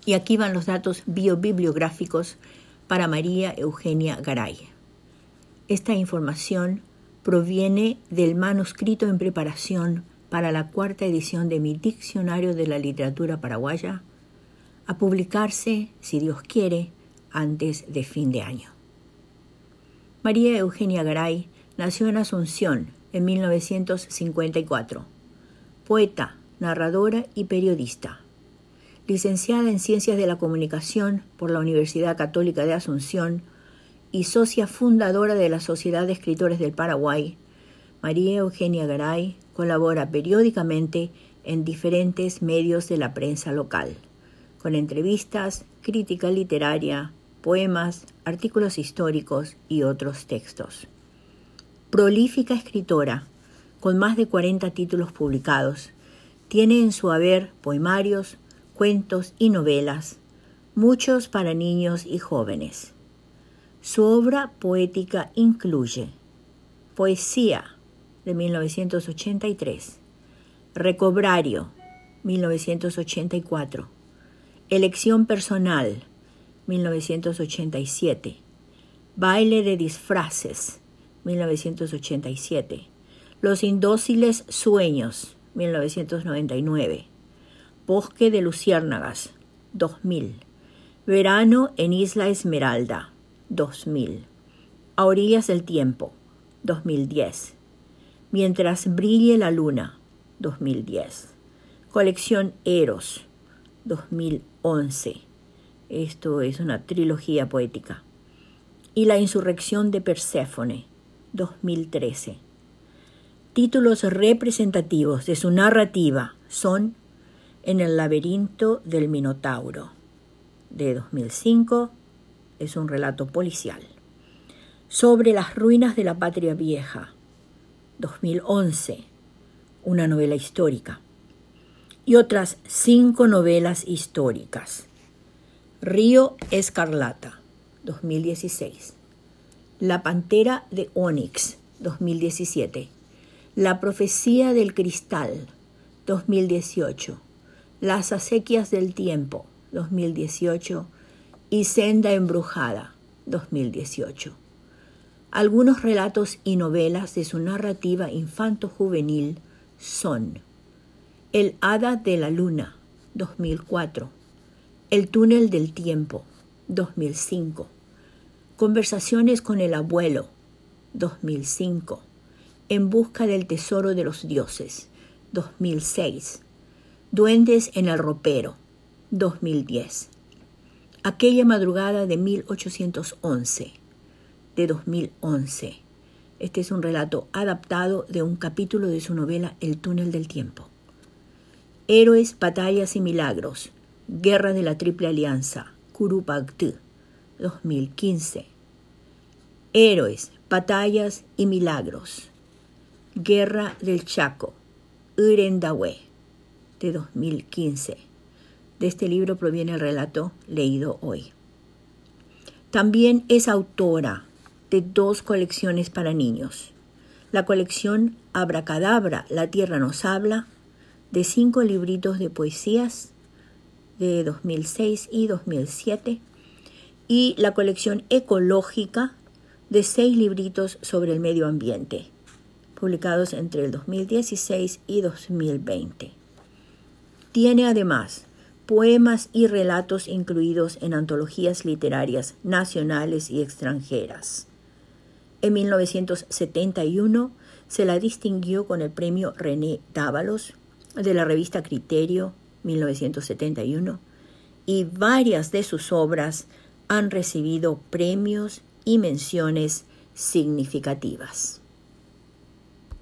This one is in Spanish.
Y aquí van los datos biobibliográficos para María Eugenia Garay. Esta información proviene del manuscrito en preparación para la 4ª edición de mi Diccionario de la Literatura Paraguaya, a publicarse, si Dios quiere, antes de fin de año. María Eugenia Garay nació en Asunción en 1954, poeta, narradora y periodista. Licenciada en Ciencias de la Comunicación por la Universidad Católica de Asunción y socia fundadora de la Sociedad de Escritores del Paraguay, María Eugenia Garay colabora periódicamente en diferentes medios de la prensa local, con entrevistas, crítica literaria, poemas, artículos históricos y otros textos. Prolífica escritora, con más de 40 títulos publicados, tiene en su haber poemarios, cuentos y novelas, muchos para niños y jóvenes. Su obra poética incluye Poesía, de 1983, Recobrario, 1984, Elección personal, 1987, Baile de disfraces, 1987, Los indóciles sueños, 1999, Bosque de luciérnagas, 2000, Verano en Isla Esmeralda, 2000, A orillas del tiempo, 2010, Mientras brille la luna, 2010, Colección Eros, 2011. Esto es una trilogía poética. Y La insurrección de Perséfone, 2013. Títulos representativos de su narrativa son En el laberinto del Minotauro, de 2005, es un relato policial. Sobre las ruinas de la patria vieja, 2011, una novela histórica. Y otras 5 novelas históricas. Río Escarlata, 2016. La pantera de Onix, 2017. La profecía del cristal, 2018. Las acequias del tiempo, 2018. Y Senda embrujada, 2018. Algunos relatos y novelas de su narrativa infanto-juvenil son El hada de la luna, 2004. El túnel del tiempo, 2005. Conversaciones con el abuelo, 2005. En busca del tesoro de los dioses, 2006. Duendes en el ropero, 2010. Aquella madrugada de 1811, de 2011. Este es un relato adaptado de un capítulo de su novela El túnel del tiempo. Héroes, batallas y milagros. Guerra de la Triple Alianza, Curupaytú, 2015. Héroes, batallas y milagros. Guerra del Chaco, Urendahue, de 2015. De este libro proviene el relato leído hoy. También es autora de 2 colecciones para niños. La colección Abracadabra, la tierra nos habla, de 5 libritos de poesías de 2006 y 2007, y la colección ecológica de 6 libritos sobre el medio ambiente, publicados entre el 2016 y 2020. Tiene además poemas y relatos incluidos en antologías literarias nacionales y extranjeras. En 1971 se la distinguió con el premio René Dávalos de la revista Criterio, 1971, y varias de sus obras han recibido premios y menciones significativas.